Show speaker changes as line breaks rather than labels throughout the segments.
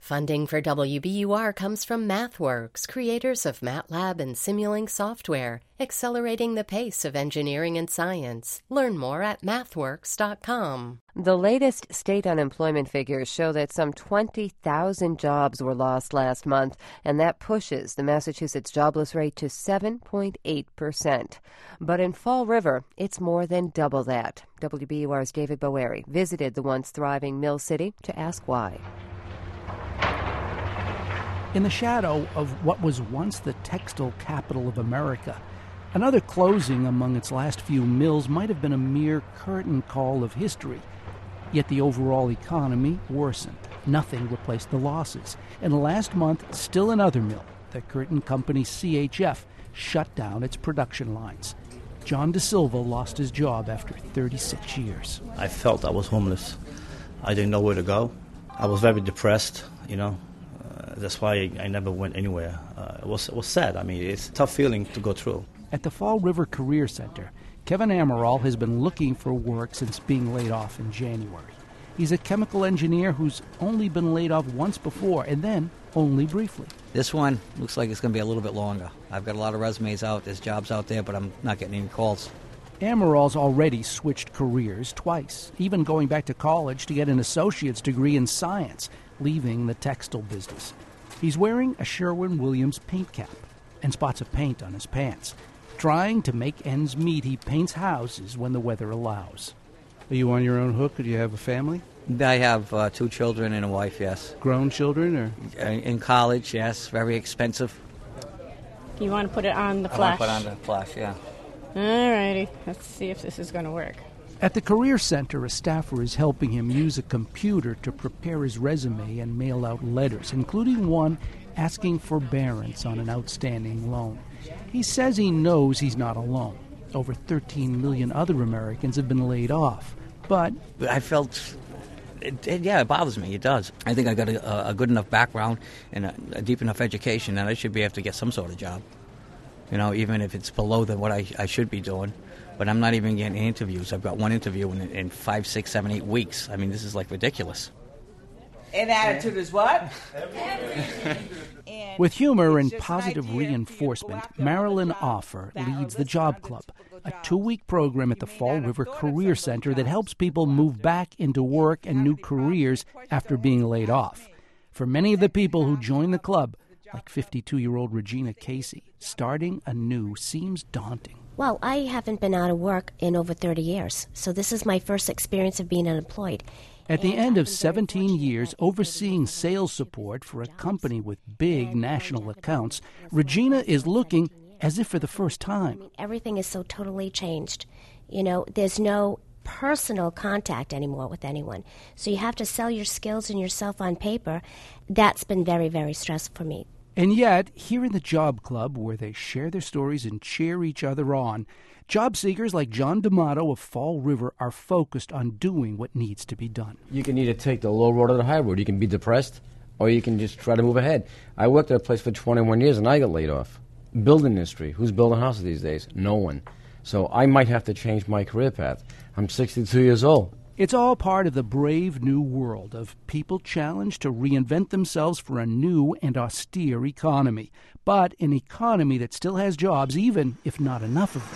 Funding for WBUR comes from MathWorks, creators of MATLAB and Simulink software, accelerating the pace of engineering and science. Learn more at mathworks.com.
The latest state unemployment figures show that some 20,000 jobs were lost last month, and that pushes the Massachusetts jobless rate to 7.8%. But in Fall River, it's more than double that. WBUR's David Boeri visited the once thriving Mill City to ask why.
In the shadow of what was once the textile capital of America, another closing among its last few mills might have been a mere curtain call of history. Yet the overall economy worsened. Nothing replaced the losses. And last month, still another mill, the curtain company CHF, shut down its production lines. John DeSilva lost his job after 36 years.
I felt I was homeless. I didn't know where to go. I was very depressed, That's why I never went anywhere. It was sad. I mean, it's a tough feeling to go through.
At the Fall River Career Center, Kevin Amaral has been looking for work since being laid off in January. He's a chemical engineer who's only been laid off once before, and then only briefly.
This one looks like it's going to be a little bit longer. I've got a lot of resumes out. There's jobs out there, but I'm not getting any calls.
Amaral's already switched careers twice, even going back to college to get an associate's degree in science, leaving the textile business. He's wearing a Sherwin-Williams paint cap and spots of paint on his pants. Trying to make ends meet, he paints houses when the weather allows.
Are you on your own hook, or do you have a family?
I have 2 children and a wife, yes.
Grown children, or?
In college, yes. Very expensive.
You want to put it on the flash?
I want to put it on the flash, yeah.
All righty. Let's see if this is going to work.
At the Career Center, a staffer is helping him use a computer to prepare his resume and mail out letters, including one asking forbearance on an outstanding loan. He says he knows he's not alone. Over 13 million other Americans have been laid off. But
I felt, it bothers me. It does. I think I got a good enough background and a deep enough education that I should be able to get some sort of job. Even if it's below what I should be doing. But I'm not even getting interviews. I've got one interview in 5, 6, 7, 8 weeks. I mean, this is like ridiculous.
And attitude is what?
With humor and positive reinforcement, Marilyn Offer leads the Job Club, a 2-week program at the Fall River Career Center that helps people move back into work and new careers after being laid off. For many of the people who join the club, like 52-year-old Regina Casey, starting anew seems daunting.
Well, I haven't been out of work in over 30 years, so this is my first experience of being unemployed.
At the end of 17 years overseeing sales support for a company with big national accounts, Regina is looking as if for the first time.
Everything is so totally changed. There's no personal contact anymore with anyone. So you have to sell your skills and yourself on paper. That's been very, very stressful for me.
And yet, here in the Job Club, where they share their stories and cheer each other on, job seekers like John D'Amato of Fall River are focused on doing what needs to be done.
You can either take the low road or the high road. You can be depressed, or you can just try to move ahead. I worked at a place for 21 years, and I got laid off. Building industry. Who's building houses these days? No one. So I might have to change my career path. I'm 62 years old.
It's all part of the brave new world of people challenged to reinvent themselves for a new and austere economy, but an economy that still has jobs, even if not enough of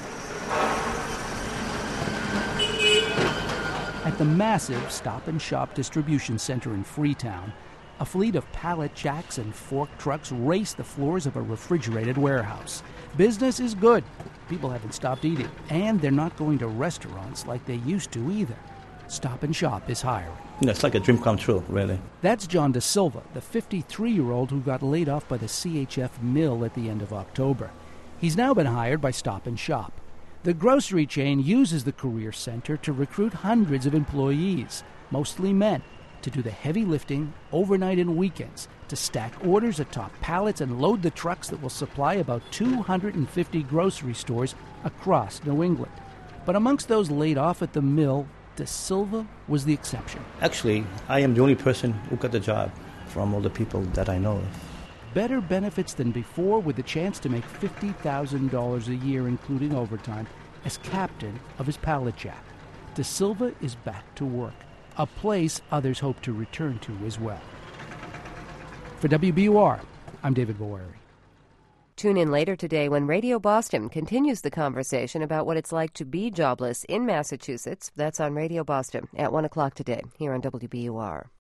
them. At the massive Stop and Shop distribution center in Freetown, a fleet of pallet jacks and fork trucks race the floors of a refrigerated warehouse. Business is good. People haven't stopped eating, and they're not going to restaurants like they used to either. Stop and Shop is hiring.
It's like a dream come true, really.
That's John DeSilva, the 53-year-old who got laid off by the CHF mill at the end of October. He's now been hired by Stop and Shop. The grocery chain uses the Career Center to recruit hundreds of employees, mostly men, to do the heavy lifting overnight and weekends, to stack orders atop pallets and load the trucks that will supply about 250 grocery stores across New England. But amongst those laid off at the mill, DeSilva was the exception.
Actually, I am the only person who got the job from all the people that I know of.
Better benefits than before, with the chance to make $50,000 a year, including overtime, as captain of his pallet jack. DeSilva is back to work, a place others hope to return to as well. For WBUR, I'm David Boeri.
Tune in later today when Radio Boston continues the conversation about what it's like to be jobless in Massachusetts. That's on Radio Boston at 1 o'clock today here on WBUR.